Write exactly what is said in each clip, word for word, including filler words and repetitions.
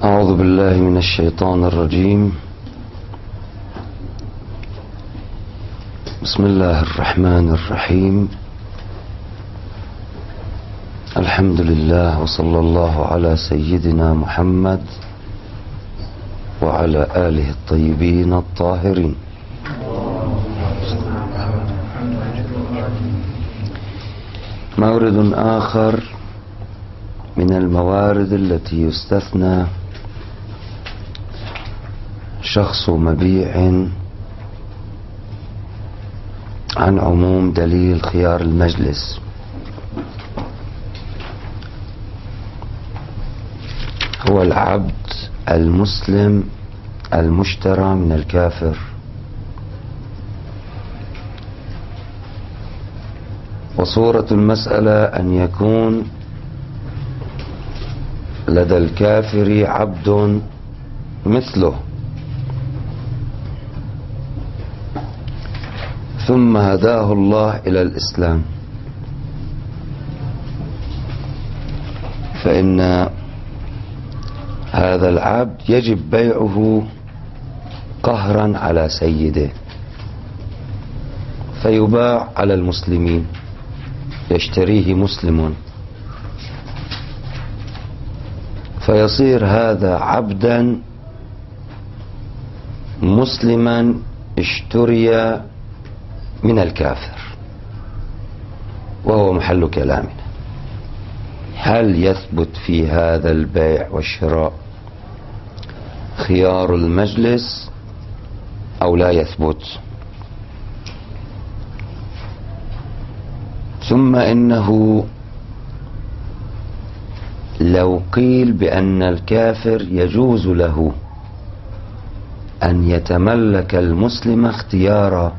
أعوذ بالله من الشيطان الرجيم. بسم الله الرحمن الرحيم. الحمد لله وصلى الله على سيدنا محمد وعلى آله الطيبين الطاهرين. مورد آخر من الموارد التي يستثنى شخص مبيع عن عموم دليل خيار المجلس، هو العبد المسلم المشترى من الكافر. وصورة المسألة أن يكون لدى الكافر عبد مثله، ثم هداه الله إلى الإسلام، فإن هذا العبد يجب بيعه قهرا على سيده، فيباع على المسلمين، يشتريه مسلم، فيصير هذا عبدا مسلما اشتري من الكافر. وهو محل كلامنا، هل يثبت في هذا البيع والشراء خيار المجلس أو لا يثبت؟ ثم إنه لو قيل بأن الكافر يجوز له أن يتملك المسلم اختيارا،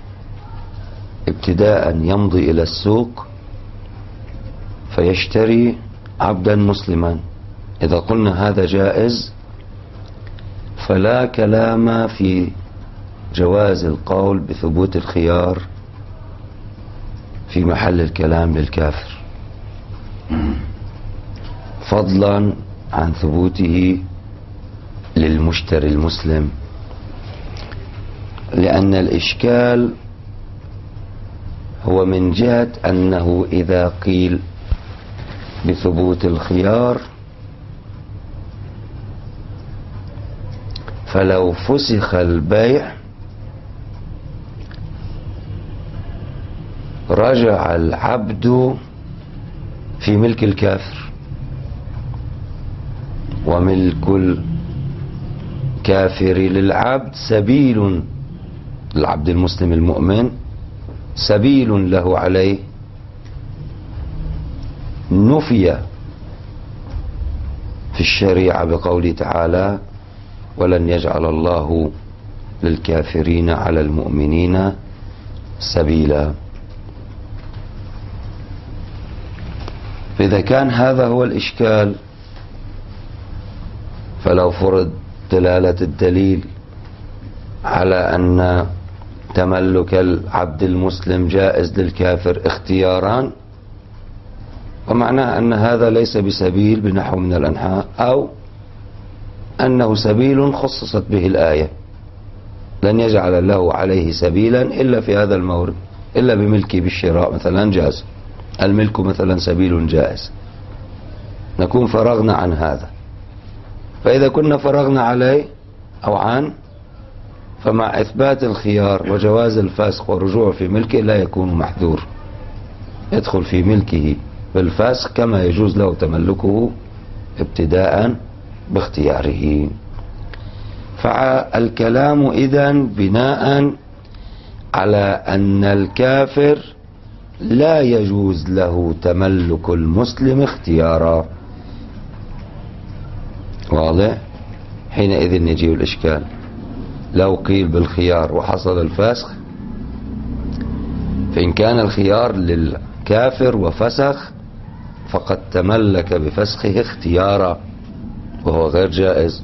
ابتداء يمضي إلى السوق فيشتري عبدا مسلما، إذا قلنا هذا جائز فلا كلام في جواز القول بثبوت الخيار في محل الكلام للكافر، فضلا عن ثبوته للمشتري المسلم، لأن الإشكال هو من جهة أنه إذا قيل بثبوت الخيار فلو فسخ البيع رجع العبد في ملك الكافر، وملك الكافر للعبد سبيل، العبد المسلم المؤمن سبيل له عليه، نفي في الشريعة بقوله تعالى: ولن يجعل الله للكافرين على المؤمنين سبيلا. فإذا كان هذا هو الإشكال، فلو فرض دلالة الدليل على أن تملك العبد المسلم جائز للكافر اختياران، ومعناه أن هذا ليس بسبيل بنحو من الأنحاء، أو أنه سبيل خصصت به الآية، لن يجعل له عليه سبيلا إلا في هذا المورد، إلا بملكه بالشراء مثلا جاز، الملك مثلا سبيل جائز، نكون فرغنا عن هذا. فإذا كنا فرغنا عليه أو عن، فمع إثبات الخيار وجواز الفسخ والرجوع في ملكه لا يكون محذور، يدخل في ملكه بالفسخ كما يجوز له تملكه ابتداء باختياره. فالكلام إذن بناء على أن الكافر لا يجوز له تملك المسلم اختيارا. واضح؟ حينئذ يجي الإشكال، لو قيل بالخيار وحصل الفسخ، فإن كان الخيار للكافر وفسخ فقد تملك بفسخه اختيارا، وهو غير جائز.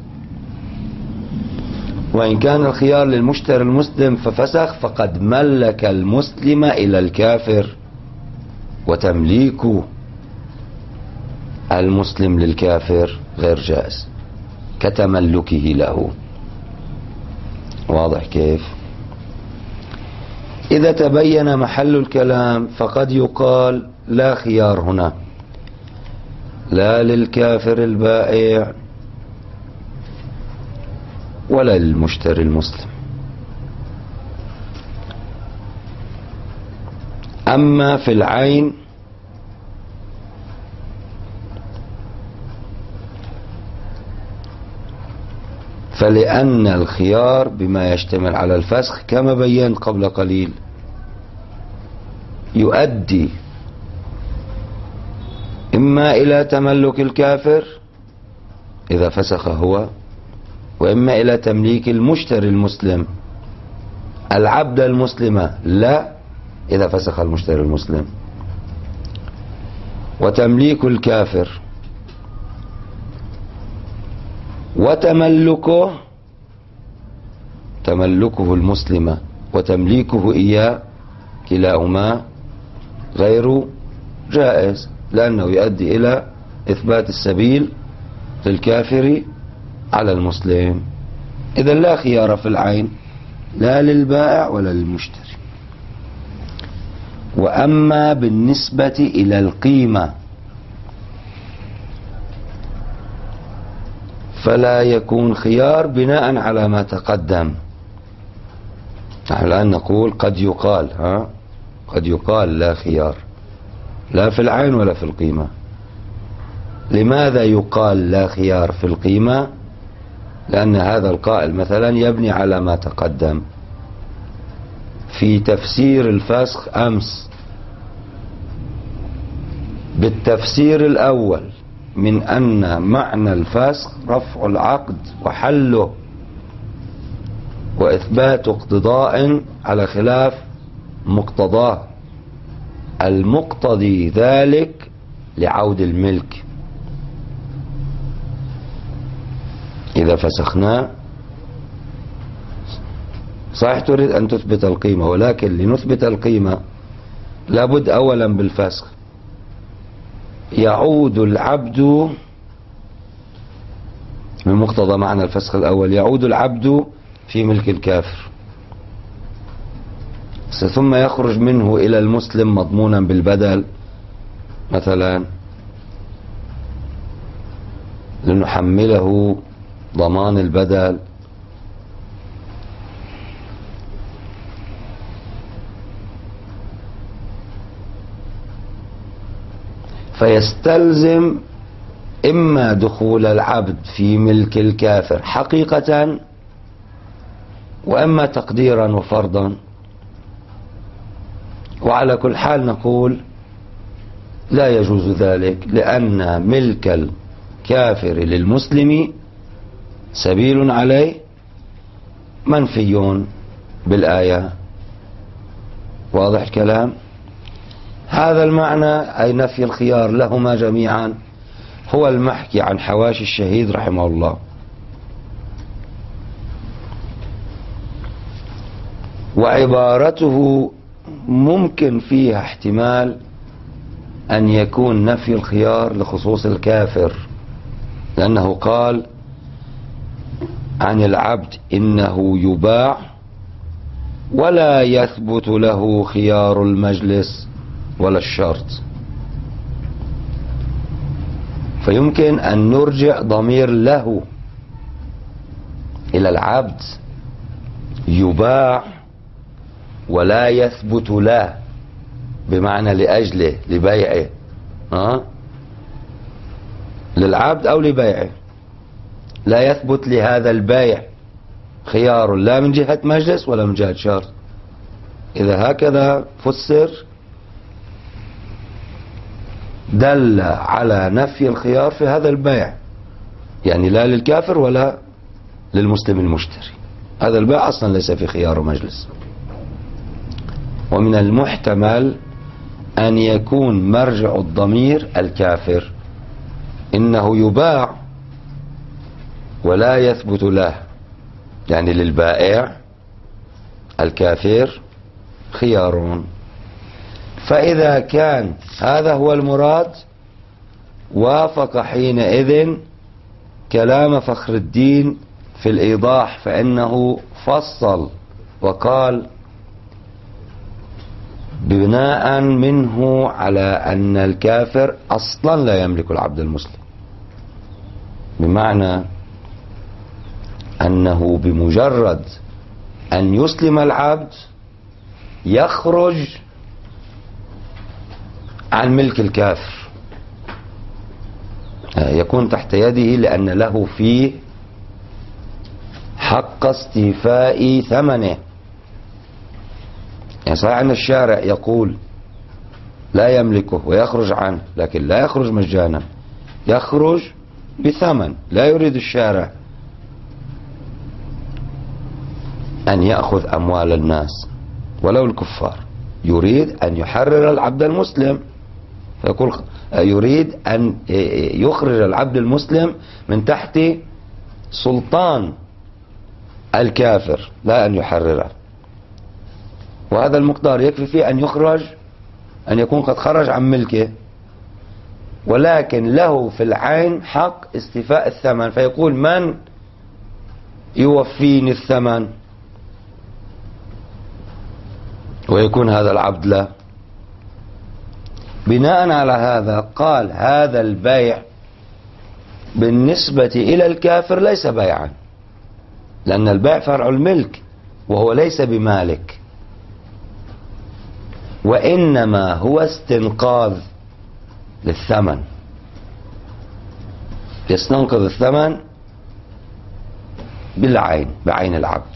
وإن كان الخيار للمشتري المسلم ففسخ فقد ملك المسلم إلى الكافر، وتمليك المسلم للكافر غير جائز. كتملكه له. واضح كيف؟ إذا تبين محل الكلام فقد يقال لا خيار هنا، لا للكافر البائع ولا للمشتري المسلم. أما في العين فلأن الخيار بما يشتمل على الفسخ كما بينت قبل قليل يؤدي إما إلى تملك الكافر إذا فسخ هو، وإما إلى تمليك المشتري المسلم العبد المسلم لا إذا فسخ المشتري المسلم. وتمليك الكافر وتملكه تملكه المسلم وتمليكه إياه كلاهما غير جائز، لأنه يؤدي إلى إثبات السبيل للكافر على المسلم. إذا لا خيار في العين لا للبائع ولا للمشتري. وأما بالنسبة إلى القيمة فلا يكون خيار بناء على ما تقدم. نحن الآن نقول قد يقال ها قد يقال لا خيار لا في العين ولا في القيمة. لماذا يقال لا خيار في القيمة؟ لأن هذا القائل مثلا يبني على ما تقدم في تفسير الفسخ أمس. بالتفسير الأول من أن معنى الفسخ رفع العقد وحله وإثبات اقتضاء على خلاف مقتضاه، المقتضي ذلك لعود الملك. إذا فسخنا صحيح تريد أن تثبت القيمة، ولكن لنثبت القيمة لابد أولا بالفسخ. يعود العبد من مقتضى معنى الفسخ الأول يعود العبد في ملك الكافر، ثم يخرج منه إلى المسلم مضمونا بالبدل مثلا لنحمله ضمان البدل. فيستلزم إما دخول العبد في ملك الكافر حقيقة وإما تقديرا وفرضا. وعلى كل حال نقول لا يجوز ذلك، لأن ملك الكافر للمسلم سبيل عليه منفي بالآية. واضح الكلام؟ هذا المعنى أي نفي الخيار لهما جميعا هو المحكي عن حواشي الشهيد رحمه الله. وعبارته ممكن فيها احتمال أن يكون نفي الخيار لخصوص الكافر، لأنه قال عن العبد إنه يباع ولا يثبت له خيار المجلس ولا الشرط. فيمكن أن نرجع ضمير له إلى العبد يباع ولا يثبت له بمعنى لأجله لبيعه، ها؟ للعبد أو لبيعه لا يثبت لهذا البيع خيار لا من جهة مجلس ولا من جهة شرط. إذا هكذا فسر دل على نفي الخيار في هذا البيع، يعني لا للكافر ولا للمسلم المشتري. هذا البيع أصلا ليس في خيار مجلس. ومن المحتمل أن يكون مرجع الضمير الكافر، إنه يباع ولا يثبت له، يعني للبائع الكافر خيار. فإذا كان هذا هو المراد وافق حينئذ كلام فخر الدين في الإيضاح، فإنه فصل وقال بناء منه على أن الكافر أصلا لا يملك العبد المسلم، بمعنى أنه بمجرد أن يسلم العبد يخرج عن ملك الكافر، يكون تحت يده، لأن له فيه حق استيفاء ثمنه. يعني صحيح أن الشارع يقول لا يملكه ويخرج عنه، لكن لا يخرج مجانا، يخرج بثمن. لا يريد الشارع أن يأخذ أموال الناس ولو الكفار، يريد أن يحرر العبد المسلم، فيقول يريد أن يخرج العبد المسلم من تحت سلطان الكافر، لا أن يحرره. وهذا المقدار يكفي فيه أن يخرج، أن يكون قد خرج عن ملكه، ولكن له في العين حق استيفاء الثمن، فيقول من يوفيني الثمن؟ ويكون هذا العبد له. بناء على هذا قال هذا البيع بالنسبة إلى الكافر ليس بيعا، لأن البيع فرع الملك وهو ليس بمالك، وإنما هو استنقاذ للثمن، يستنقذ الثمن بالعين، بعين العبد.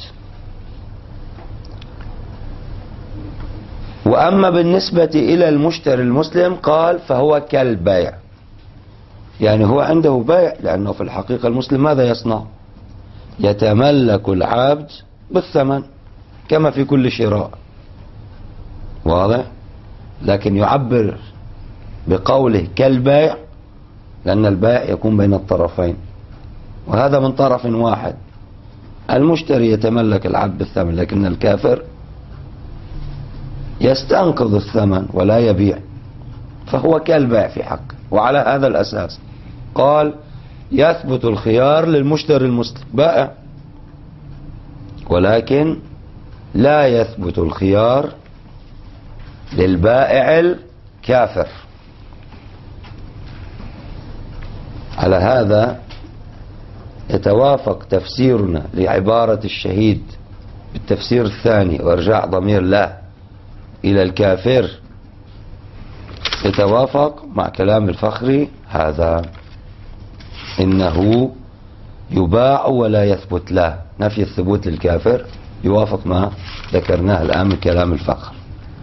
وأما بالنسبة إلى المشتري المسلم قال فهو كالبيع، يعني هو عنده بيع، لأنه في الحقيقة المسلم ماذا يصنع؟ يتملك العبد بالثمن كما في كل شراء، واضح؟ لكن يعبر بقوله كالبيع لأن البيع يكون بين الطرفين، وهذا من طرف واحد. المشتري يتملك العبد بالثمن، لكن الكافر يستنقذ الثمن ولا يبيع، فهو كالبيع في حقه. وعلى هذا الأساس قال يثبت الخيار للمشتري المسلم بائع، ولكن لا يثبت الخيار للبائع الكافر. على هذا يتوافق تفسيرنا لعبارة الشهيد بالتفسير الثاني وارجاع ضمير لا إلى الكافر، يتوافق مع كلام الفخري هذا، إنه يباع ولا يثبت له، نفي الثبوت للكافر يوافق ما ذكرناه الآن من كلام الفخر.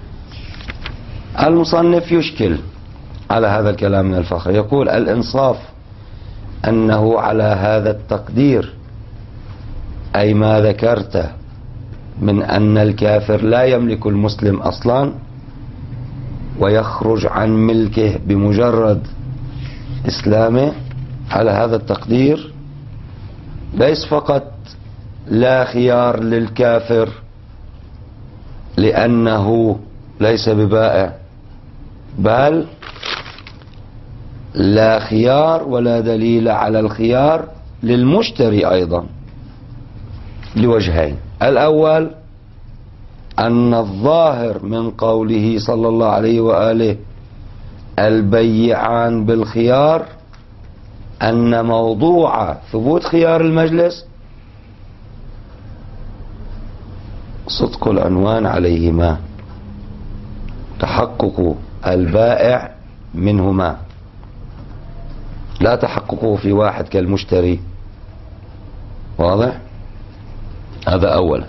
المصنف يشكل على هذا الكلام من الفخر، يقول الإنصاف أنه على هذا التقدير، أي ما ذكرته من أن الكافر لا يملك المسلم أصلا ويخرج عن ملكه بمجرد إسلامه، على هذا التقدير ليس فقط لا خيار للكافر لأنه ليس ببائع، بل لا خيار ولا دليل على الخيار للمشتري أيضا، لوجهين. الأول أن الظاهر من قوله صلى الله عليه وآله البيعان بالخيار أن موضوع ثبوت خيار المجلس صدق العنوان عليهما، تحقق البائع منهما، لا تحققه في واحد كالمشتري، واضح؟ هذا أولا.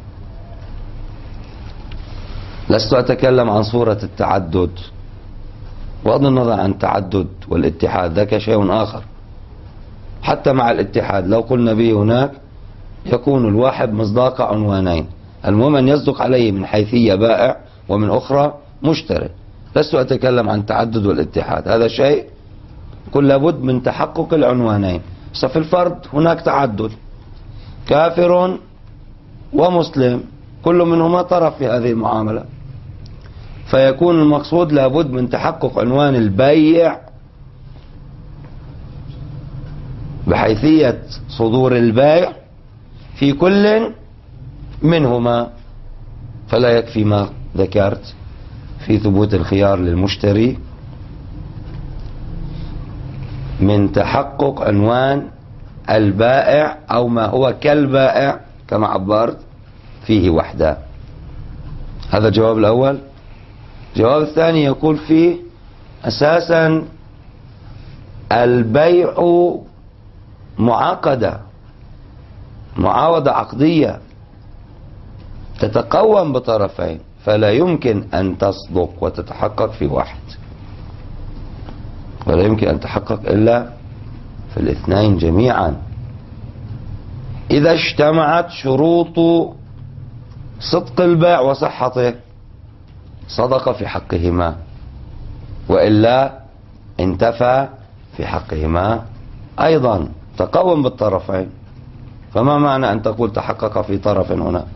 لست أتكلم عن صورة التعدد، بغض النظر عن التعدد والاتحاد ذاك شيء آخر. حتى مع الاتحاد لو قلنا به هناك يكون الواحد مصداق عنوانين، المهم أن يصدق عليه من حيثية بائع ومن أخرى مشتري. لست أتكلم عن التعدد والاتحاد، هذا شيء قل لابد من تحقق العنوانين. ففي الفرد هناك تعدد، كافر ومسلم كل منهما طرف في هذه المعاملة، فيكون المقصود لابد من تحقق عنوان البيع بحيثية صدور البيع في كل منهما، فلا يكفي ما ذكرت في ثبوت الخيار للمشتري من تحقق عنوان البائع أو ما هو كالبائع كما عبرت فيه وحده. هذا الجواب الأول. الجواب الثاني يقول فيه أساسا البيع معاقدة، معاوضة عقدية تتقوم بطرفين، فلا يمكن أن تصدق وتتحقق في واحد، ولا يمكن أن تحقق إلا في الاثنين جميعا. إذا اجتمعت شروط صدق البيع وصحته صدق في حقهما، وإلا انتفى في حقهما أيضا، تقوم بالطرفين. فما معنى أن تقول تحقق في طرف هنا؟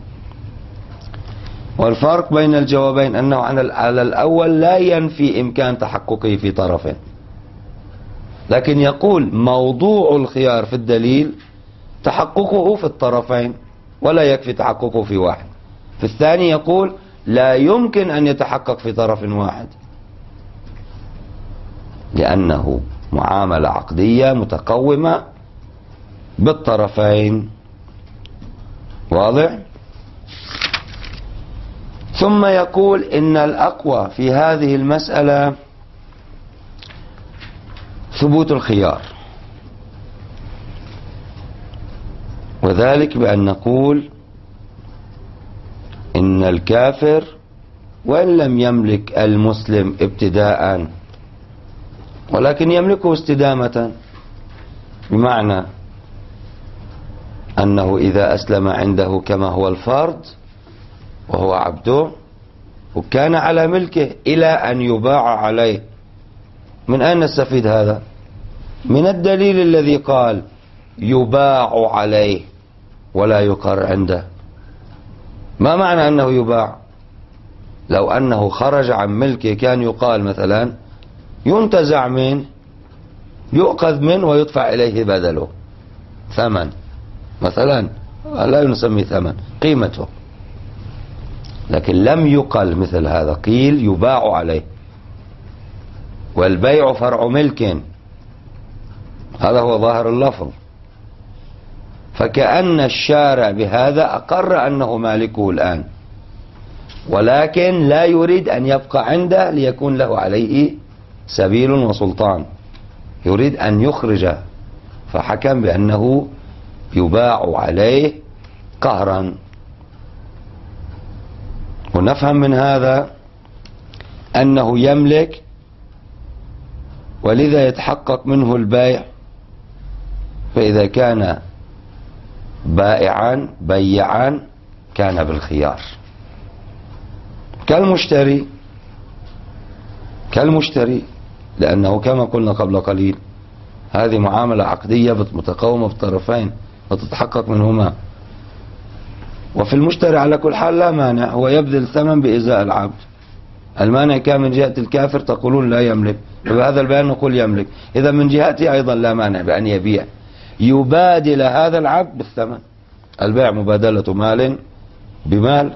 والفرق بين الجوابين أنه على الأول لا ينفي إمكان تحققه في طرف، لكن يقول موضوع الخيار في الدليل تحققه في الطرفين ولا يكفي تحققه في واحد. في الثاني يقول لا يمكن أن يتحقق في طرف واحد لأنه معاملة عقدية متقومة بالطرفين. واضح؟ ثم يقول إن الأقوى في هذه المسألة ثبوت الخيار، وذلك بأن نقول إن الكافر وإن لم يملك المسلم ابتداء ولكن يملكه استدامة، بمعنى أنه إذا أسلم عنده كما هو الفرض وهو عبده وكان على ملكه إلى أن يباع عليه. من أين نستفيد هذا؟ من الدليل الذي قال يباع عليه ولا يقر عنده. ما معنى أنه يباع؟ لو أنه خرج عن ملكه كان يقال مثلا ينتزع منه، يؤخذ منه ويدفع إليه بدله ثمن مثلا، لا نسمي ثمن، قيمته. لكن لم يقل مثل هذا، قيل يباع عليه، والبيع فرع ملك، هذا هو ظاهر اللفظ. فكأن الشارع بهذا أقر أنه مالكه الآن، ولكن لا يريد أن يبقى عنده ليكون له عليه سبيل وسلطان، يريد أن يخرجه، فحكم بأنه يباع عليه قهرا. ونفهم من هذا أنه يملك ولذا يتحقق منه البيع، فإذا كان بائعا بيعا كان بالخيار كالمشتري كالمشتري لأنه كما قلنا قبل قليل هذه معاملة عقدية متقومة بالطرفين وتتحقق منهما. وفي المشتري على كل حال لا مانع، هو يبذل ثمن بإزاء العبد. المانع كان من جهة الكافر تقولون لا يملك، فبهذا البيان نقول يملك. إذا من جهته أيضا لا مانع بأن يبيع، يبادل هذا العبد بالثمن. البيع مبادلة مال بمال،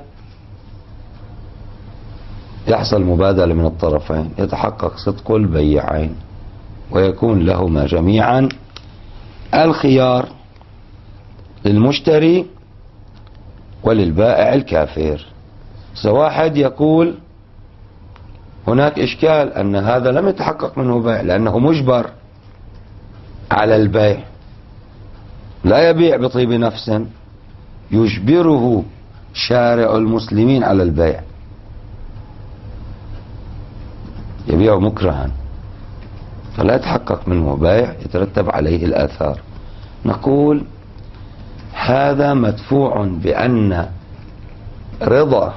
يحصل مبادلة من الطرفين، يتحقق صدق البيعين ويكون لهما جميعا الخيار للمشتري وللبائع الكافر. سواحد يقول هناك إشكال أن هذا لم يتحقق منه بيع لأنه مجبر على البيع، لا يبيع بطيب نفس، يجبره شارع المسلمين على البيع، يبيع مكرها فلا يتحقق منه بيع يترتب عليه الآثار. نقول هذا مدفوع بأن رضا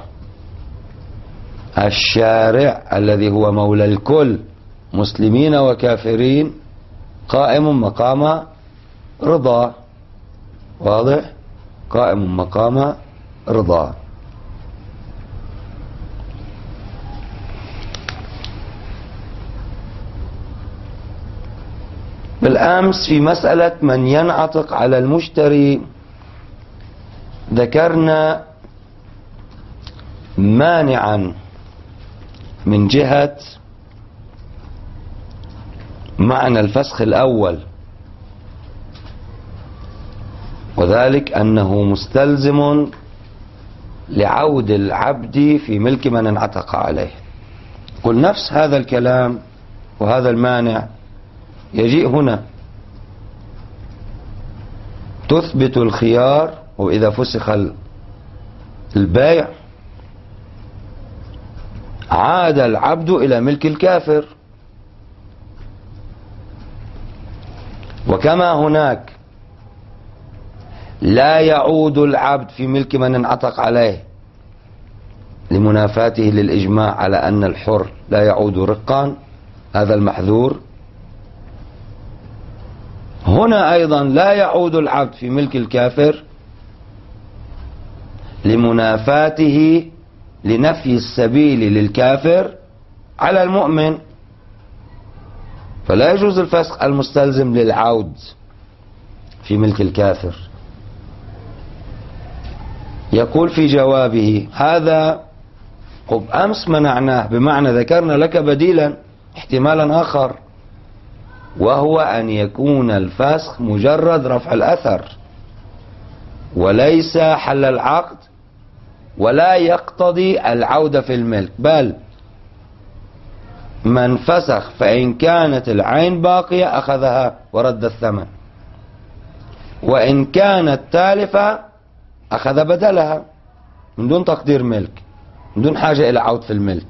الشارع الذي هو مولى الكل مسلمين وكافرين قائم مقام رضا. واضح؟ قائم مقام رضا. بالأمس في مسألة من ينعتق على المشتري ذكرنا مانعا من جهة معنى الفسخ الأول، وذلك أنه مستلزم لعود العبد في ملك من انعتق عليه. قل نفس هذا الكلام وهذا المانع يجيء هنا، تثبت الخيار، وإذا فسخ البيع عاد العبد إلى ملك الكافر. وكما هناك لا يعود العبد في ملك من انعتق عليه لمنافاته للإجماع على أن الحر لا يعود رقا، هذا المحذور، هنا أيضا لا يعود العبد في ملك الكافر لمنافاته لنفي السبيل للكافر على المؤمن، فلا يجوز الفسخ المستلزم للعود في ملك الكافر. يقول في جوابه هذا قب أمس منعناه، بمعنى ذكرنا لك بديلا احتمالا آخر، وهو أن يكون الفسخ مجرد رفع الأثر وليس حل العقد، ولا يقتضي العودة في الملك، بل من فسخ فإن كانت العين باقية أخذها ورد الثمن، وإن كانت تالفة أخذ بدلها من دون تقدير ملك، من دون حاجة إلى عود في الملك.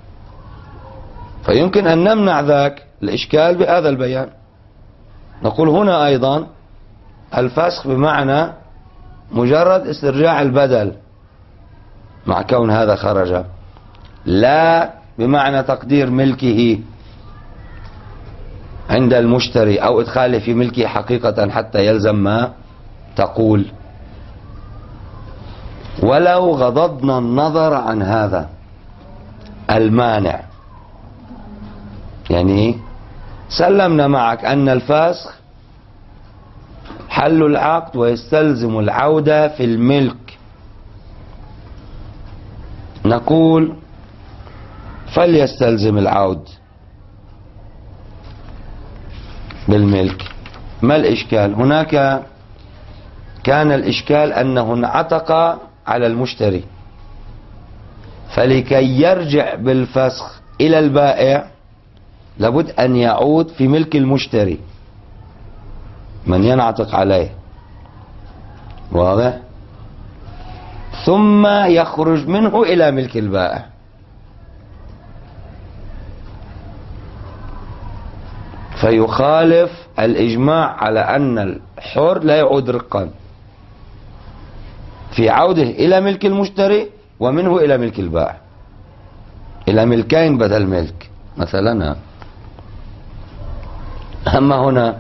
فيمكن أن نمنع ذاك الإشكال بهذا البيان. نقول هنا أيضا الفسخ بمعنى مجرد استرجاع البدل مع كون هذا خرج، لا بمعنى تقدير ملكه عند المشتري أو إدخاله في ملكه حقيقة حتى يلزم ما تقول. ولو غضضنا النظر عن هذا المانع، يعني سلمنا معك أن الفسخ حل العقد ويستلزم العودة في الملك، نقول فليستلزم العود بالملك. ما الإشكال؟ هناك كان الإشكال أنه انعتق على المشتري، فلكي يرجع بالفسخ إلى البائع لابد أن يعود في ملك المشتري من ينعتق عليه، واضح؟ ثم يخرج منه إلى ملك البائع. فيخالف الإجماع على أن الحر لا يعود رقا في عوده إلى ملك المشتري ومنه إلى ملك البائع، إلى ملكين بدل ملك مثلا. أما هنا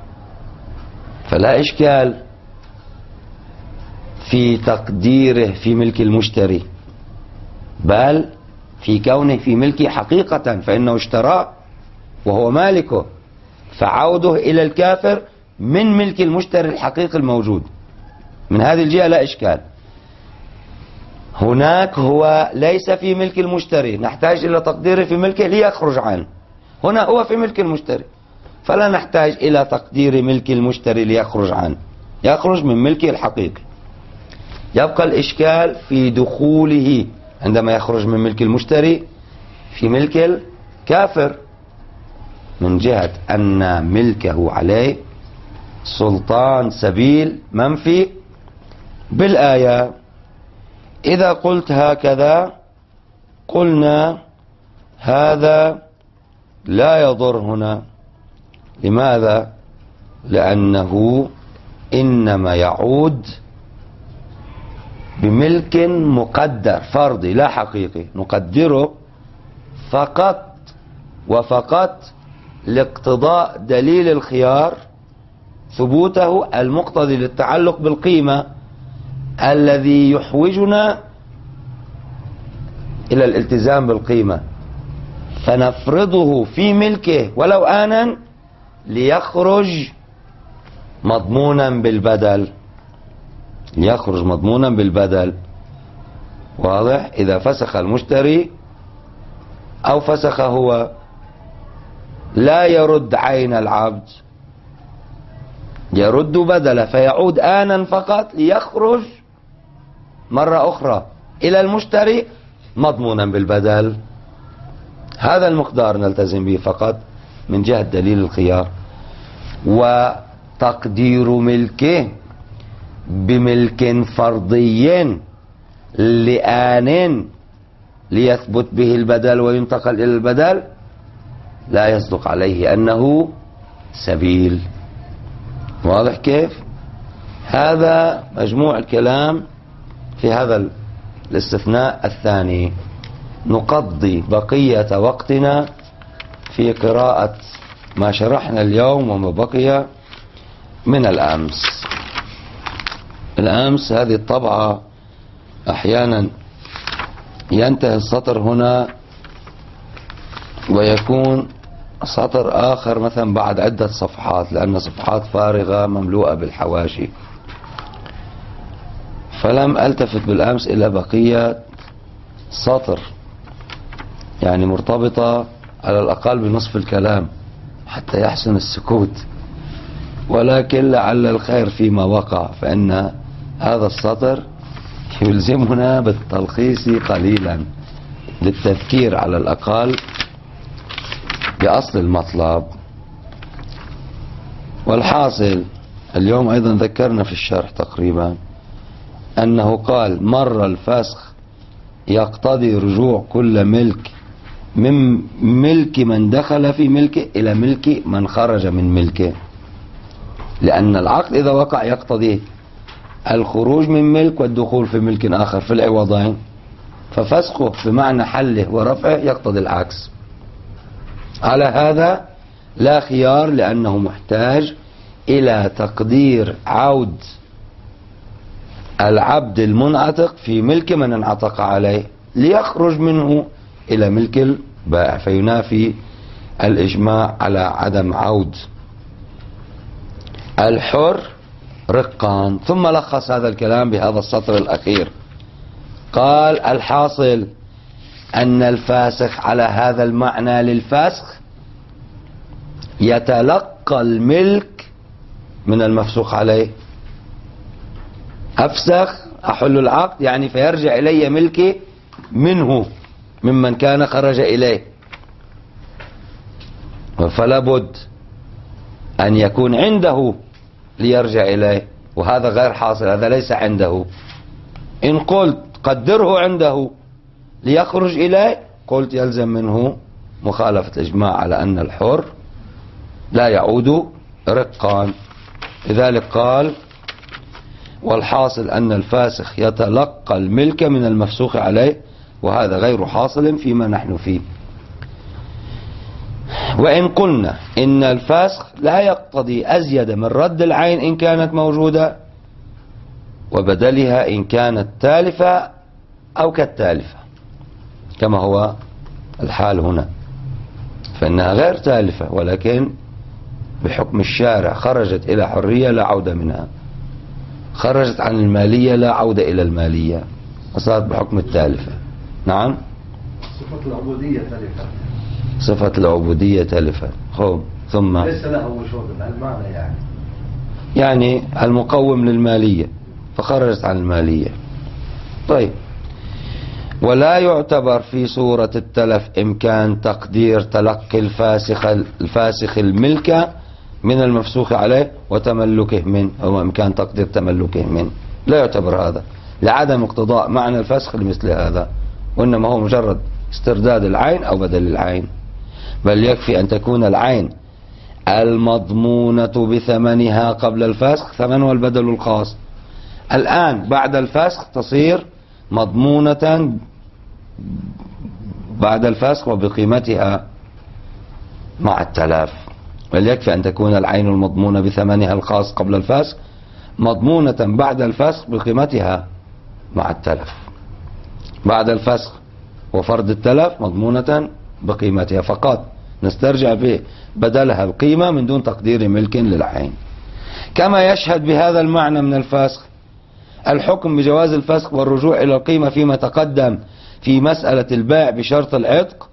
فلا إشكال في تقديره في ملك المشتري، بل في كونه في ملكه حقيقة، فإنه اشتراه وهو مالكه، فعوده إلى الكافر من ملك المشتري الحقيقي الموجود. من هذه الجهة لا إشكال. هناك هو ليس في ملك المشتري، نحتاج إلى تقديره في ملكه ليخرج عنه. هنا هو في ملك المشتري، فلا نحتاج إلى تقدير ملك المشتري ليخرج عنه، يخرج من ملكه الحقيقي. يبقى الإشكال في دخوله عندما يخرج من ملك المشتري في ملك الكافر، من جهة أن ملكه عليه سلطان سبيل منفي بالآية. إذا قلت هكذا قلنا هذا لا يضر هنا. لماذا؟ لأنه إنما يعود بملك مقدر فرضي لا حقيقي، نقدره فقط وفقط لاقتضاء دليل الخيار، ثبوته المقتضي للتعلق بالقيمة الذي يحوجنا إلى الالتزام بالقيمة، فنفرضه في ملكه ولو آنا ليخرج مضمونا بالبدل، ليخرج مضمونا بالبدل. واضح؟ إذا فسخ المشتري أو فسخ هو لا يرد عين العبد، يرد بدله، فيعود آنا فقط ليخرج مرة أخرى إلى المشتري مضمونا بالبدل. هذا المقدار نلتزم به فقط من جهة دليل الخيار. وتقدير ملكه بملك فرضي لآن ليثبت به البدل وينتقل إلى البدل لا يصدق عليه أنه سبيل. واضح كيف؟ هذا مجموع الكلام في هذا الاستثناء الثاني. نقضي بقية وقتنا في قراءة ما شرحنا اليوم وما بقي من الأمس. الأمس هذه الطبعة أحيانا ينتهي السطر هنا ويكون سطر آخر مثلا بعد عدة صفحات، لأن صفحات فارغة مملوءة بالحواشي، فلم ألتفت بالأمس إلى بقية سطر يعني مرتبطة على الأقل بنصف الكلام حتى يحسن السكوت، ولكن لعل الخير فيما وقع، فإن هذا السطر يلزمنا بالتلخيص قليلا للتذكير على الأقل بأصل المطلب. والحاصل اليوم أيضا ذكرنا في الشرح تقريبا أنه قال مر الفسخ يقتضي رجوع كل ملك من ملك من دخل في ملكه إلى ملك من خرج من ملكه، لأن العقد إذا وقع يقتضي الخروج من ملك والدخول في ملك آخر في العوضين، ففسخه بمعنى حله ورفعه يقتضي العكس. على هذا لا خيار، لأنه محتاج إلى تقدير عود العبد المنعتق في ملك من انعتق عليه ليخرج منه إلى ملك البائع، فينافي الإجماع على عدم عود. الحر رقان. ثم لخص هذا الكلام بهذا السطر الأخير، قال الحاصل أن الفاسخ على هذا المعنى للفسخ يتلقى الملك من المفسوخ عليه. أفسخ أحل العقد يعني فيرجع إلي ملكي منه ممن كان خرج إليه، فلا بد أن يكون عنده ليرجع إليه، وهذا غير حاصل، هذا ليس عنده. إن قلت قدره عنده ليخرج إليه قلت يلزم منه مخالفة الإجماع على أن الحر لا يعود رقا. لذلك قال والحاصل أن الفاسخ يتلقى الملك من المفسوخ عليه، وهذا غير حاصل فيما نحن فيه. وإن قلنا إن الفسخ لا يقتضي أزيد من رد العين إن كانت موجودة وبدلها إن كانت تالفة أو كالتالفة كما هو الحال هنا، فإنها غير تالفة ولكن بحكم الشارع خرجت إلى حرية لا عودة منها، خرجت عن المالية لا عودة إلى المالية، وصارت بحكم التالفة. نعم، صفة العبودية تلفة، صفة العبودية تلفة. خب ثم ليس له وجود المعنى يعني يعني المقوم للمالية فخرجت عن المالية. طيب، ولا يعتبر في صورة التلف إمكان تقدير تلقي الفاسخ الفاسخ الملك من المفسوخ عليه وتملكه منه، أو إمكان تقدير تملكه منه، لا يعتبر هذا لعدم اقتضاء معنى الفسخ لمثل هذا، وإنما هو مجرد استرداد العين أو بدل العين. بل يكفي أن تكون العين المضمونة بثمنها قبل الفسخ ثمن والبدل الخاص، الآن بعد الفسخ تصير مضمونة بعد الفسخ وبقيمتها مع التلف. بل يكفي أن تكون العين المضمونة بثمنها الخاص قبل الفسخ مضمونة بعد الفسخ بقيمتها مع التلف، بعد الفسخ وفرض التلف مضمونة بقيمتها فقط، نسترجع به بدلها القيمة من دون تقدير ملك للعين. كما يشهد بهذا المعنى من الفسخ الحكم بجواز الفسخ والرجوع إلى القيمة فيما تقدم في مسألة البيع بشرط العتق،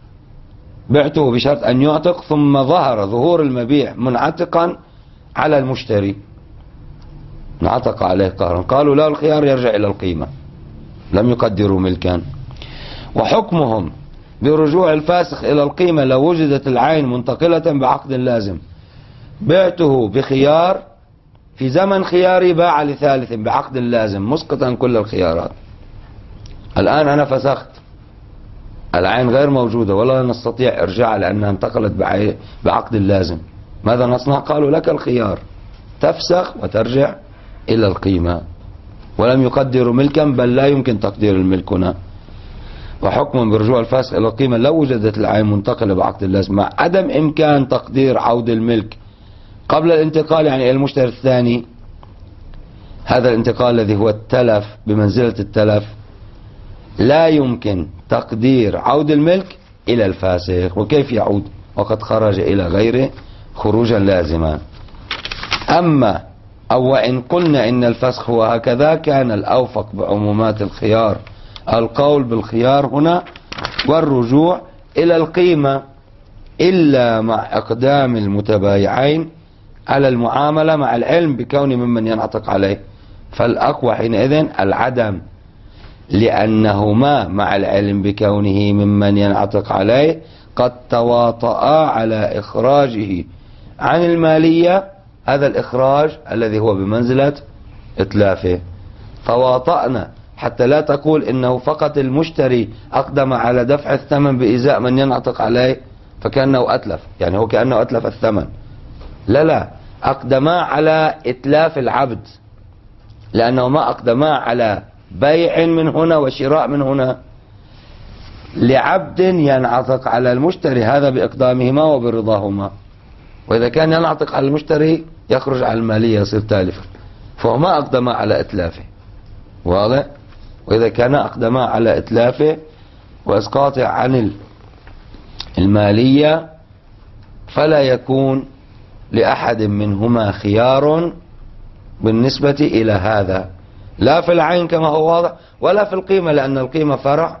بعته بشرط أن يعتق ثم ظهر ظهور المبيع منعتقا على المشتري، انعتق عليه قهرا، قالوا لا، الخيار يرجع إلى القيمة، لم يقدروا ملكا. وحكمهم برجوع الفاسخ إلى القيمة لو وجدت العين منتقلة بعقد لازم، بعته بخيار في زمن خياري باع لثالث بعقد لازم مسقطا كل الخيارات. الآن أنا فسخت، العين غير موجودة ولا نستطيع إرجاعها لأنها انتقلت بعقد لازم، ماذا نصنع؟ قالوا لك الخيار، تفسخ وترجع إلى القيمة، ولم يقدروا ملكا، بل لا يمكن تقدير الملك هنا. وحكم برجوع الفاسخ إلى القيمة لو وجدت العين منتقلة بعقد اللازم مع عدم إمكان تقدير عود الملك قبل الانتقال، يعني إلى المشتري الثاني، هذا الانتقال الذي هو التلف بمنزلة التلف، لا يمكن تقدير عود الملك إلى الفاسخ. وكيف يعود وقد خرج إلى غيره خروجا لازما؟ أما أو وإن قلنا إن الفسخ هو هكذا، كان الأوفق بعمومات الخيار القول بالخيار هنا والرجوع إلى القيمة، إلا مع إقدام المتبايعين على المعاملة مع العلم بكون ممن ينعتق عليه، فالأقوى حينئذ العدم، لأنهما مع العلم بكونه ممن ينعتق عليه قد تواطئا على إخراجه عن المالية، هذا الإخراج الذي هو بمنزلة إتلافه. تواطأنا حتى لا تقول إنه فقط المشتري أقدم على دفع الثمن بإزاء من ينعتق عليه فكأنه أتلف، يعني هو كأنه أتلف الثمن، لا لا، أقدما على إتلاف العبد، لأنه ما أقدما على بيع من هنا وشراء من هنا لعبد ينعتق على المشتري، هذا بإقدامهما وبرضاهما. وإذا كان ينعتق على المشتري يخرج على المالية يصير تالفا، فهما أقدما على إتلافه، واضح؟ وإذا كان أقدما على إتلافه وإسقاطه عن المالية فلا يكون لأحد منهما خيار بالنسبة إلى هذا، لا في العين كما هو واضح ولا في القيمة، لأن القيمة فرع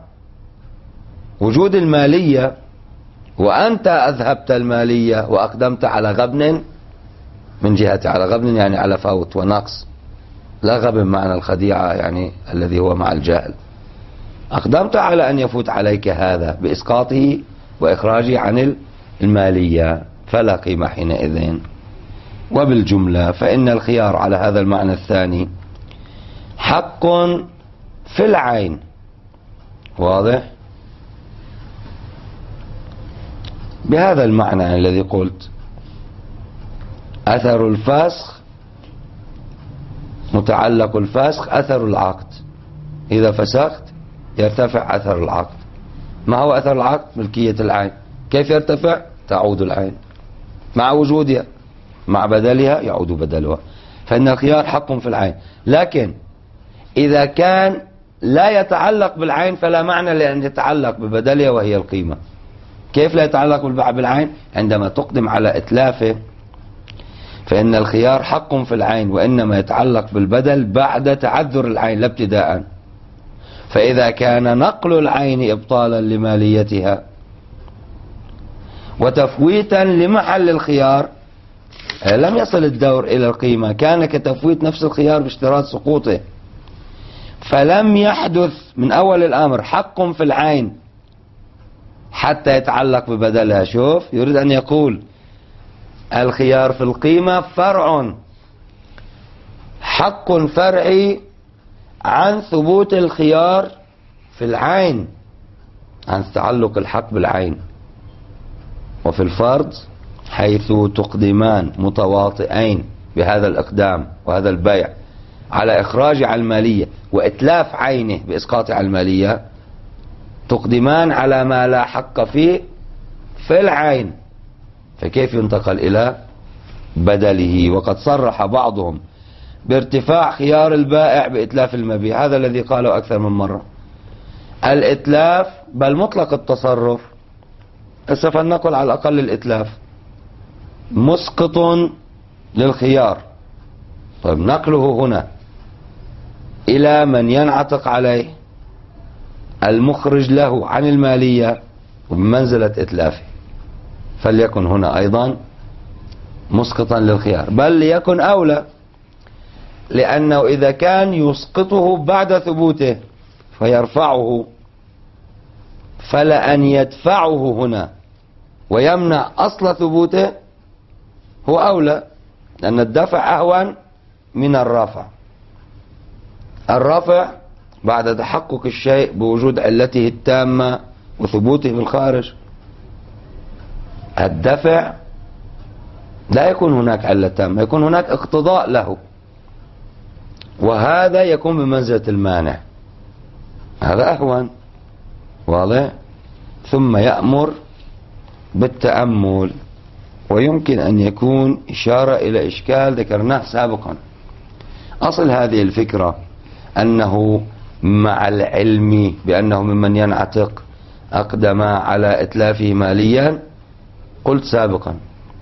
وجود المالية، وأنت أذهبت المالية وأقدمت على غبن من جهة، على غبن يعني على فوت ونقص، لا غبن معنى الخديعة يعني الذي هو مع الجهل، أقدمت على أن يفوت عليك هذا بإسقاطه وإخراجه عن المالية، فلا قيمة حينئذ. وبالجملة فإن الخيار على هذا المعنى الثاني حق في العين، واضح؟ بهذا المعنى الذي قلت أثر الفسخ متعلق الفسخ أثر العقد، إذا فسخت يرتفع أثر العقد. ما هو أثر العقد؟ ملكية العين. كيف يرتفع؟ تعود العين مع وجودها، مع بدلها يعود بدلها. فإن الخيار حق في العين، لكن إذا كان لا يتعلق بالعين فلا معنى لأن يتعلق ببدلها وهي القيمة. كيف لا يتعلق بالعين؟ عندما تقدم على إتلافه فإن الخيار حق في العين، وإنما يتعلق بالبدل بعد تعذر العين لا ابتداء. فإذا كان نقل العين إبطالا لماليتها وتفويتا لمحل الخيار لم يصل الدور إلى القيمة، كان كتفويت نفس الخيار باشتراط سقوطه، فلم يحدث من أول الأمر حق في العين حتى يتعلق ببدلها. شوف، يريد أن يقول الخيار في القيمة فرع، حق فرعي عن ثبوت الخيار في العين، عن تعلق الحق بالعين. وفي الفرض حيث تقدمان متواطئين بهذا الإقدام وهذا البيع على إخراج على المالية وإتلاف عينه بإسقاط على المالية، تقدمان على ما لا حق فيه في العين، فكيف ينتقل إلى بدله؟ وقد صرح بعضهم بارتفاع خيار البائع بإتلاف المبيع، هذا الذي قاله أكثر من مرة. الإتلاف بل مطلق التصرف هسه فلنقل على الأقل الإتلاف مسقط للخيار. طيب نقله هنا إلى من ينعتق عليه المخرج له عن المالية بمنزلة إتلافه، فليكن هنا أيضا مسقطا للخيار، بل ليكن أولى، لأنه إذا كان يسقطه بعد ثبوته فيرفعه، فلأن يدفعه هنا ويمنع أصل ثبوته هو أولى، لأن الدفع أهون من الرفع. الرفع بعد تحقق الشيء بوجود علته التامة وثبوته بالخارج. الدفع لا يكون هناك علة تامة، يكون هناك اقتضاء له، وهذا يكون بمنزلة المانع، هذا أهون. واضح؟ ثم يأمر بالتأمل، ويمكن أن يكون إشارة إلى إشكال ذكرناه سابقا. أصل هذه الفكرة أنه مع العلم بأنه ممن ينعتق أقدم على إتلافه ماليا، قلت سابقا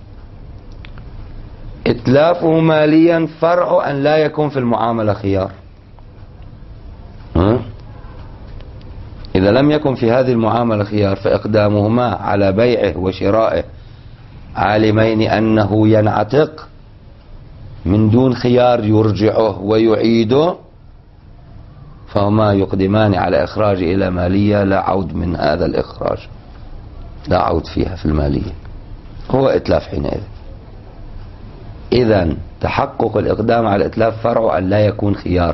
إتلافه ماليا فرع أن لا يكون في المعاملة خيار. ها؟ إذا لم يكن في هذه المعاملة خيار فإقدامهما على بيعه وشرائه عالمين أنه ينعتق من دون خيار يرجعه ويعيده، فهما يقدمان على إخراج إلى مالية لا عود من هذا الإخراج، لا عود فيها في المالية، هو إتلاف حينئذ. إذن تحقق الإقدام على الإتلاف فرع أن لا يكون خيار،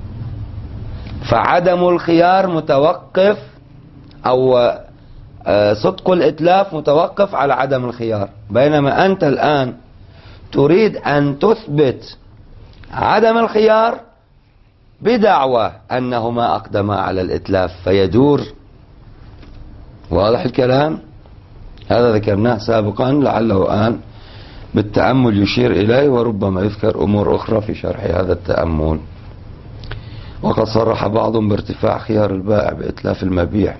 فعدم الخيار متوقف، أو صدق الإتلاف متوقف على عدم الخيار، بينما أنت الآن تريد أن تثبت عدم الخيار بدعوى أنهما أقدما على الإتلاف فيدور. واضح الكلام؟ هذا ذكرناه سابقا، لعله الآن بالتأمل يشير إليه، وربما يذكر أمور أخرى في شرح هذا التأمل. وقد صرح بعضهم بارتفاع خيار البائع بإتلاف المبيع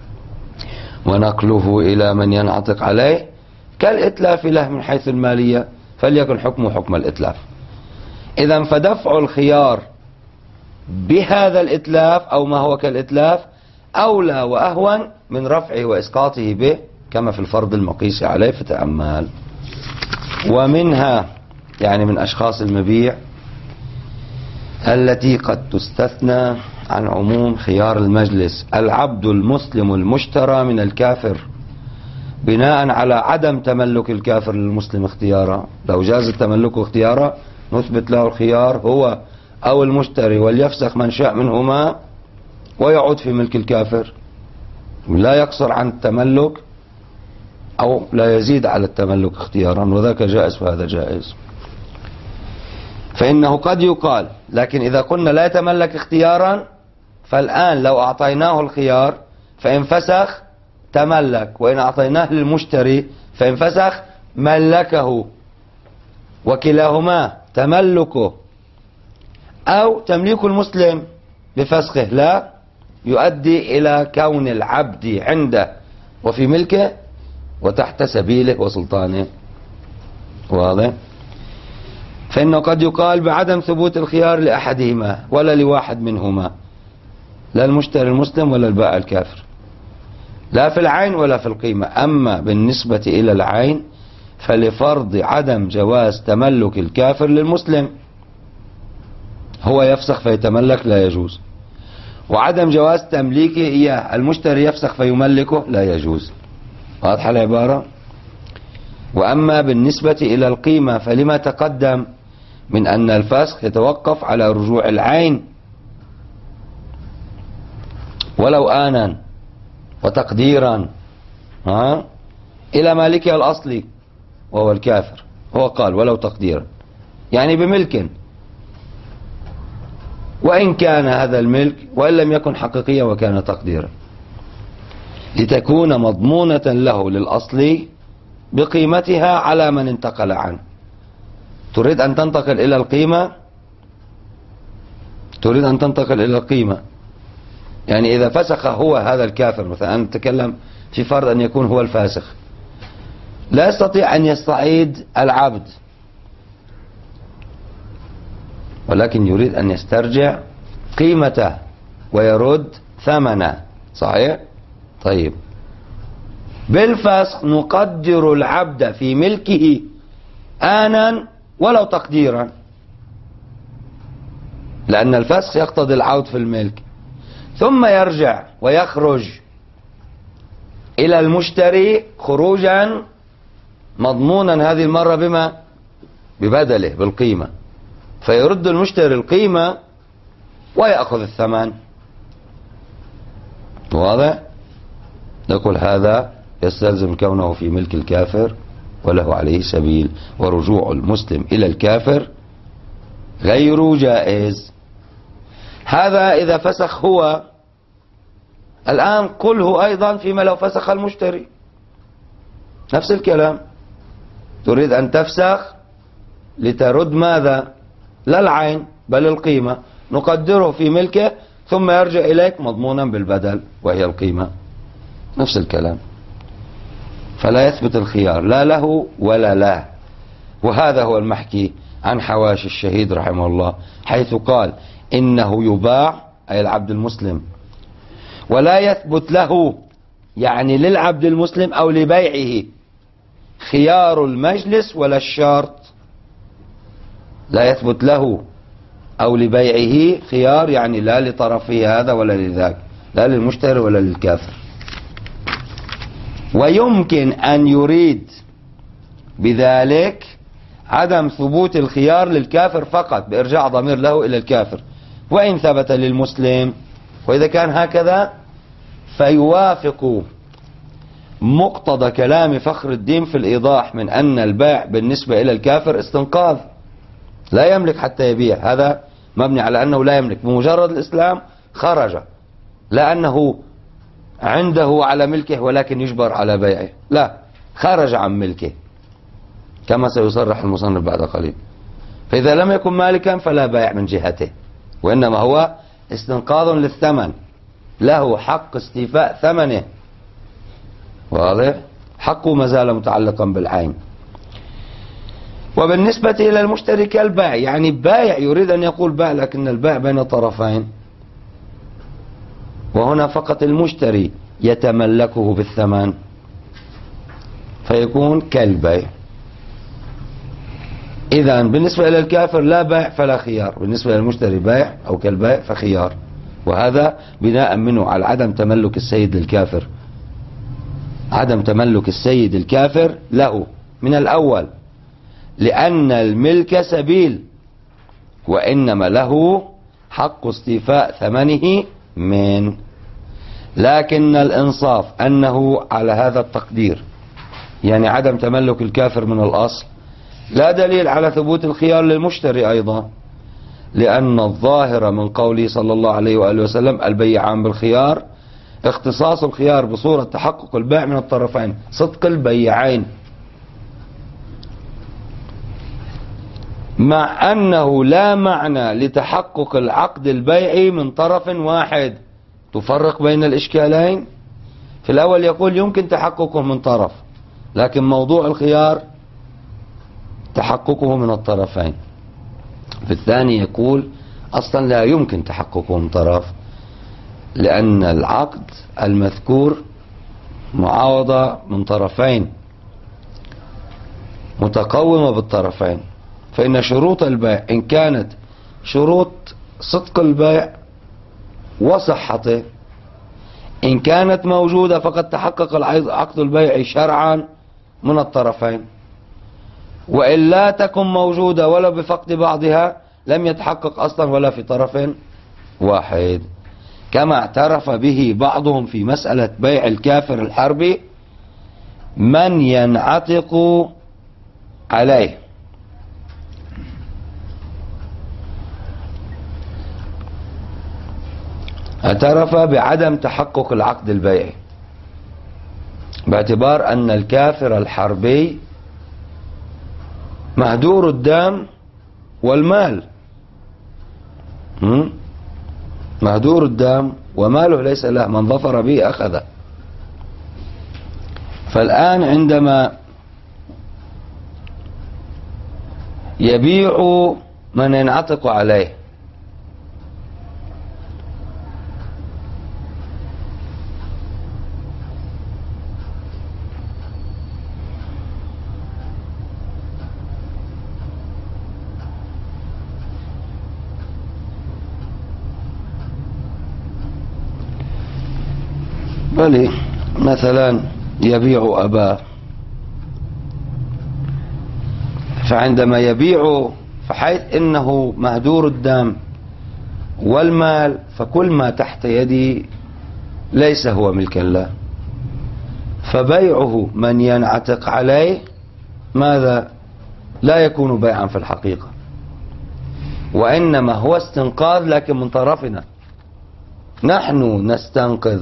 ونقله إلى من ينعتق عليه كالإتلاف له من حيث المالية، فليكن حكمه حكم الإتلاف. إذن فدفع الخيار بهذا الإتلاف أو ما هو كالإتلاف أولى وأهون من رفعه وإسقاطه به، كما في الفرض المقيس عليه. فتأمل. ومنها يعني من أشخاص المبيع التي قد تستثنى عن عموم خيار المجلس العبد المسلم المشترى من الكافر بناء على عدم تملك الكافر للمسلم اختيارا. لو جاز التملك اختيارا نثبت له الخيار هو أو المشتري، وليفسخ من شاء منهما ويعود في ملك الكافر، لا يقصر عن التملك أو لا يزيد على التملك اختيارا، وذاك جائز فهذا جائز. فإنه قد يقال لكن إذا قلنا لا يتملك اختيارا، فالآن لو أعطيناه الخيار فإن فسخ تملك، وإن أعطيناه للمشتري فإن فسخ ملكه، وكلاهما تملكه أو تمليك المسلم بفسخه لا يؤدي إلى كون العبد عنده وفي ملكه وتحت سبيله وسلطانه. واضح؟ فإنه قد يقال بعدم ثبوت الخيار لأحدهما ولا لواحد منهما، لا المشتري المسلم ولا البائع الكافر، لا في العين ولا في القيمة. أما بالنسبة إلى العين فلفرض عدم جواز تملك الكافر للمسلم، هو يفسخ فيتملك لا يجوز، وعدم جواز تمليكه إياه المشتري يفسخ فيملكه لا يجوز. واضحة العبارة؟ وأما بالنسبة إلى القيمة فلما تقدم من أن الفسخ يتوقف على رجوع العين ولو آنا وتقديرا ها إلى مالكها الأصلي وهو الكافر. هو قال ولو تقديرا يعني بملك، وإن كان هذا الملك وإن لم يكن حقيقيا وكان تقديرا، لتكون مضمونة له للأصل بقيمتها على من انتقل عنه. تريد أن تنتقل إلى القيمة، تريد أن تنتقل إلى القيمة، يعني إذا فسخ هو هذا الكافر مثلا، أنا نتكلم في فرض أن يكون هو الفاسخ، لا يستطيع أن يستعيد العبد، ولكن يريد أن يسترجع قيمته ويرد ثمنه. صحيح؟ طيب، بالفسخ نقدر العبد في ملكه آنا ولو تقديرا، لأن الفسخ يقتضي العود في الملك، ثم يرجع ويخرج إلى المشتري خروجا مضمونا هذه المرة بما؟ ببدله، بالقيمة، فيرد المشتري القيمة ويأخذ الثمن. واضح؟ نقول هذا يستلزم كونه في ملك الكافر وله عليه سبيل، ورجوع المسلم إلى الكافر غير جائز. هذا إذا فسخ هو. الآن قله أيضا فيما لو فسخ المشتري، نفس الكلام، تريد أن تفسخ لترد ماذا؟ لا العين بل القيمة، نقدره في ملكه ثم يرجع إليك مضمونا بالبدل وهي القيمة، نفس الكلام. فلا يثبت الخيار لا له ولا له. وهذا هو المحكي عن حواشي الشهيد رحمه الله، حيث قال إنه يباع أي العبد المسلم ولا يثبت له، يعني للعبد المسلم أو لبيعه، خيار المجلس ولا الشرط. لا يثبت له أو لبيعه خيار، يعني لا لطرفه هذا ولا لذاك، لا للمشتري ولا للكافر. ويمكن أن يريد بذلك عدم ثبوت الخيار للكافر فقط بإرجاع ضمير له إلى الكافر، وإن ثبت للمسلم. وإذا كان هكذا فيوافق مقتضى كلام فخر الدين في الإيضاح من أن البيع بالنسبة إلى الكافر استنقاذ، لا يملك حتى يبيع، هذا مبني على أنه لا يملك، بمجرد الإسلام خرج، لا أنه عنده على ملكه ولكن يجبر على بيعه، لا، خرج عن ملكه كما سيصرح المصنف بعد قليل. فإذا لم يكن مالكا فلا بيع من جهته، وإنما هو استنقاذ للثمن، له حق استيفاء ثمنه. واضح؟ حقه ما زال متعلقا بالعين. وبالنسبة إلى المشتري كالبائع، يعني بائع يريد أن يقول بائع لكن البائع بين طرفين، وهنا فقط المشتري يتملكه بالثمن فيكون كالبيع. إذا بالنسبة إلى الكافر لا بيع فلا خيار، بالنسبة إلى المشتري بيع أو كالبيع فخيار، وهذا بناء منه على عدم تملك السيد للكافر، عدم تملك السيد الكافر له من الأول، لأن الملك سبيل، وإنما له حق استيفاء ثمنه من. لكن الإنصاف أنه على هذا التقدير، يعني عدم تملك الكافر من الأصل، لا دليل على ثبوت الخيار للمشتري أيضا، لأن الظاهر من قوله صلى الله عليه وآله وسلم البيعان بالخيار اختصاص الخيار بصورة تحقق البيع من الطرفين، صدق البيعين، مع أنه لا معنى لتحقق العقد البيعي من طرف واحد. تفرق بين الإشكالين. في الأول يقول يمكن تحققه من طرف، لكن موضوع الخيار تحققه من الطرفين. في الثاني يقول أصلا لا يمكن تحققه من طرف، لأن العقد المذكور معاوضة من طرفين متقومة بالطرفين، فإن شروط البيع إن كانت شروط صدق البيع وصحته إن كانت موجودة فقد تحقق العقد البيعي شرعا من الطرفين، وإن لا تكن موجودة ولا بفقد بعضها لم يتحقق أصلا ولا في طرف واحد، كما اعترف به بعضهم في مسألة بيع الكافر الحربي من ينعتق عليه. اعترف بعدم تحقق العقد البيعي باعتبار أن الكافر الحربي مهدور الدم والمال، مهدور الدم وماله ليس له، من ظفر به أخذه. فالآن عندما يبيع من ينعتق عليه بل مثلا يبيع أباه، فعندما يبيع فحيث إنه مهدور الدم والمال، فكل ما تحت يدي ليس هو ملكا له، فبيعه من ينعتق عليه ماذا؟ لا يكون بيعا في الحقيقة، وإنما هو استنقاذ، لكن من طرفنا نحن نستنقذ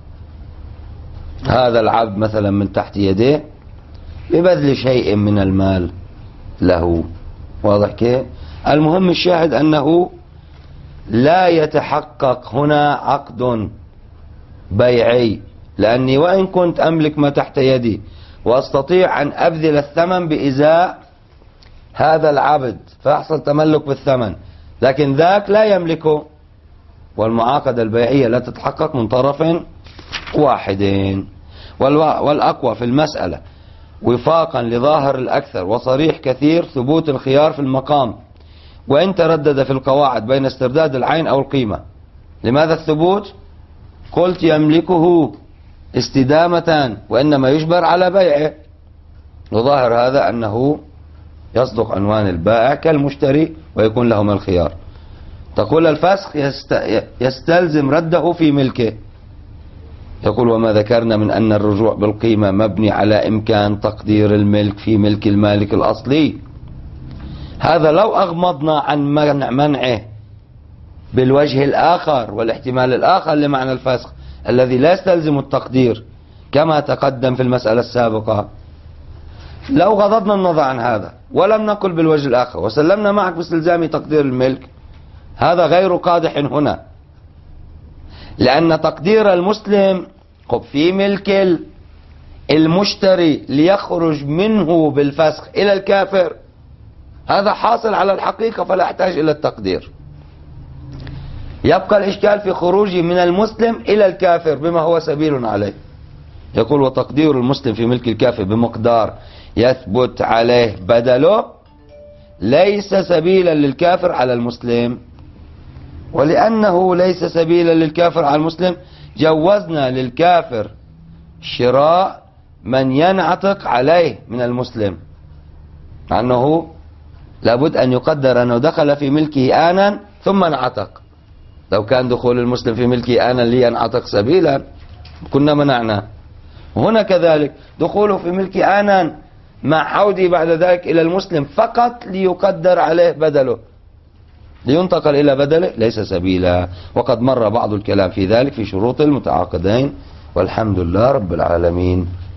هذا العبد مثلا من تحت يديه ببذل شيء من المال له. واضح كيف؟ المهم الشاهد أنه لا يتحقق هنا عقد بيعي، لأني وإن كنت أملك ما تحت يدي وأستطيع أن أبذل الثمن بإزاء هذا العبد فيحصل تملك بالثمن، لكن ذاك لا يملكه، والمعاقدة البيعية لا تتحقق من طرف واحدين. والأقوى في المسألة وفاقا لظاهر الأكثر وصريح كثير ثبوت الخيار في المقام، وإن تردد في القواعد بين استرداد العين أو القيمة. لماذا الثبوت؟ قلت يملكه استدامة وإنما يجبر على بيعه، وظاهر هذا أنه يصدق عنوان البائع كالمشتري ويكون لهما الخيار. تقول الفسخ يستلزم رده في ملكه، يقول وما ذكرنا من أن الرجوع بالقيمة مبني على إمكان تقدير الملك في ملك المالك الأصلي، هذا لو أغمضنا عن منع منعه بالوجه الآخر والاحتمال الآخر لمعنى الفسخ الذي لا يستلزم التقدير كما تقدم في المسألة السابقة، لو غضضنا النظر عن هذا ولم نقل بالوجه الآخر وسلمنا معك باستلزام تقدير الملك، هذا غير قادح هنا، لأن تقدير المسلم في ملك المشتري ليخرج منه بالفسخ إلى الكافر هذا حاصل على الحقيقة، فلا يحتاج إلى التقدير. يبقى الإشكال في خروجه من المسلم إلى الكافر بما هو سبيل عليه. يقول وتقدير المسلم في ملك الكافر بمقدار يثبت عليه بدله ليس سبيلا للكافر على المسلم، ولأنه ليس سبيلا للكافر على المسلم جوزنا للكافر شراء من ينعتق عليه من المسلم، مع أنه لابد أن يقدر أنه دخل في ملكه آنا ثم انعتق. لو كان دخول المسلم في ملكه آنا لينعتق سبيلا كنا منعنا. هنا كذلك دخوله في ملكه آنا مع عوده بعد ذلك إلى المسلم فقط ليقدر عليه بدله لينتقل إلى بدله ليس سبيلا، وقد مر بعض الكلام في ذلك في شروط المتعاقدين، والحمد لله رب العالمين.